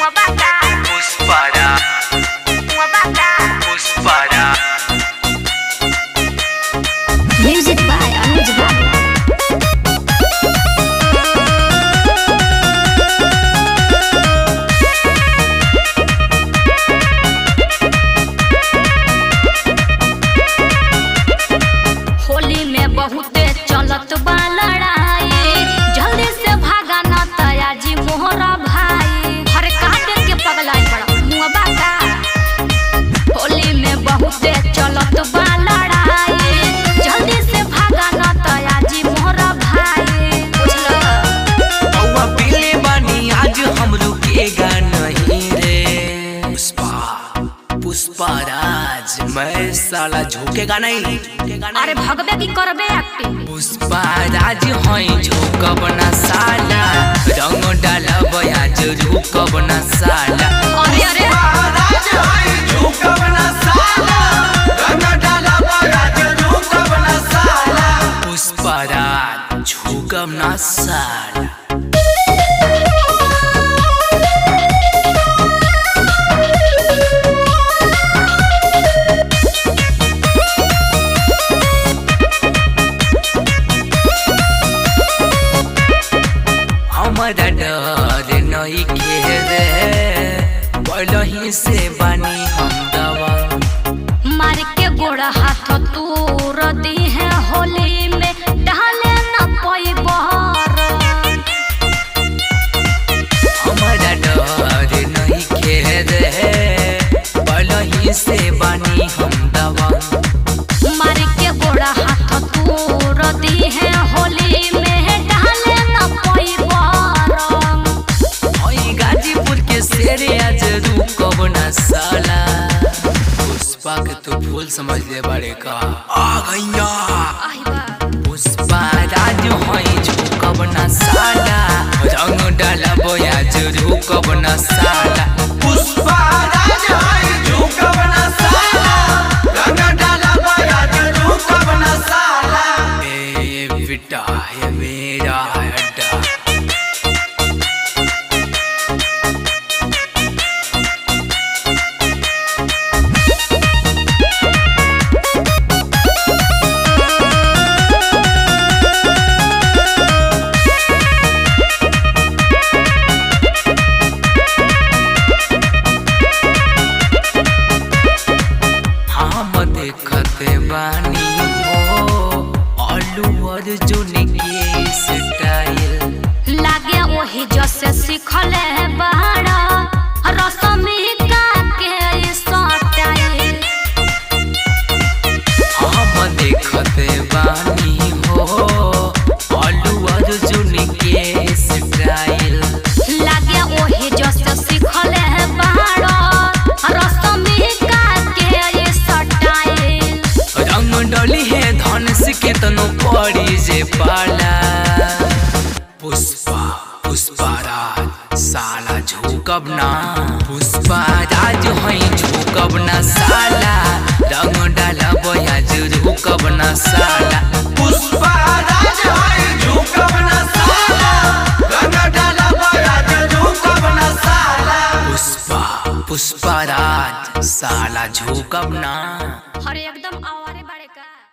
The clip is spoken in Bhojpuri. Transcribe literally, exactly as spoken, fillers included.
Puspara, Puspara. Music by Anuj Babu. Holi में बहुते चलत बा लड़ाई, जल्दी से भागा ना तया जी मोहरा भाई। हरे काटे के पगलाई बड़ा मुआ का। होली में बहुते चलत बा लड़ाई, जल्दी से भागा ना तया जी मोहरा भाई। बुझला औवा पीले बानी आज हम रुकेगा नहीं रे। पुष्पा पुष्पा राज मैं साला झुकेगा नहीं। अरे भगबे की करबे एक्टिंग। पुष्पा राज हई झुकब ना साला, रंग डालब आज रुकब ना साला। अरे अरे राज हई झुकब ना साला, रंग डालब आज रुकब ना साला। पुष्पा राज झुकब ना साला। हमारा डर नहीं खेरे, पहले से बानी हम दवा। मार के गोड़ा हाथ तूर दी है होली में, डाले न कोई बहर। हमारा डर नहीं खेरे, पहले से बानी हम दवा। मार के गोड़ा हाथ तूर दी है होली में, डाले न कोई बहर। ओई गाजीपुर के शेरे आज रुकब ना साला। पुष्पा के तो फूल समझ ले बड़े का आ गैया। आई बा पुष्पा राज हई झुकब ना साला, रंग डालब आज रुकब ना साला। पुष्पा राज हई झुकब ना साला, रंग डालब आज रुकब ना साला। ए बेटा ये मेरा अड्डा। देखते बानी हो आलू अर्जुन के स्टाइल, लागे वही जैसे सिखले बड़ा रसमिका के स्टाइल। हम देखते बानी हो आलू अर्जुन के स्टाइल, लागे वही जैसे सिखले बड़ा रसमिका के स्टाइल। रंग डली है धन से केतनो पड़ी जे पाला। पुष्पा पुष्पा राज साला झुकब ना। पुष्पा राज हई झुकब ना साला, रंग डालब आज रुकब ना साला। पुष्पा राज हई झुकब ना साला, रंग डालब आज रुकब ना साला। पुष्पा पुष्पा राज साला झुकब ना। हर एकदम आवारे बड़े का।